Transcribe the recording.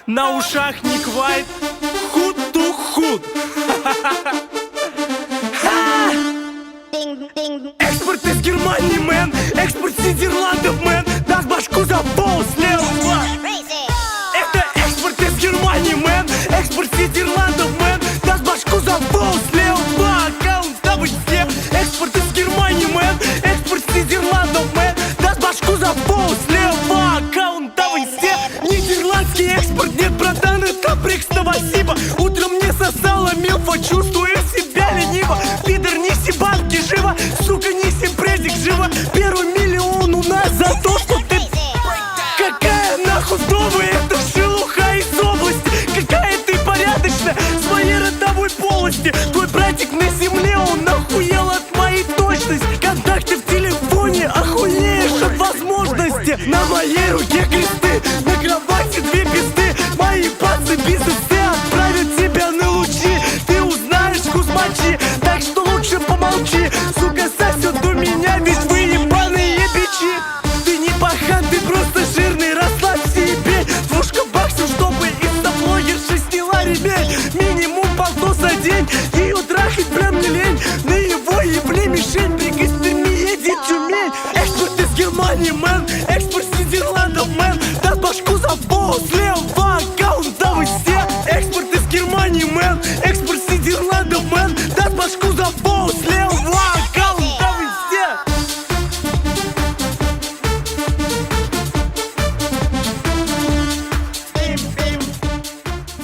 на ушах не квайт, худ ту худ. Экспорт из Германии, мэн, экспорт с Нидерландов, мэн, даст башку за пол слева. Это экспорт из Германии, мэн, экспорт с Нидерландов, мэн, даст башку за пол слева. Аккаунт ставы все. Экспорт из Германии, мэн, экспорт с Нидерландов, мэн, даст башку за пол слева. Аккаунт ставы все. Нидерландский экспорт, нет, братан, это брикс, спасибо. Утром мне сосала милфа, чувствую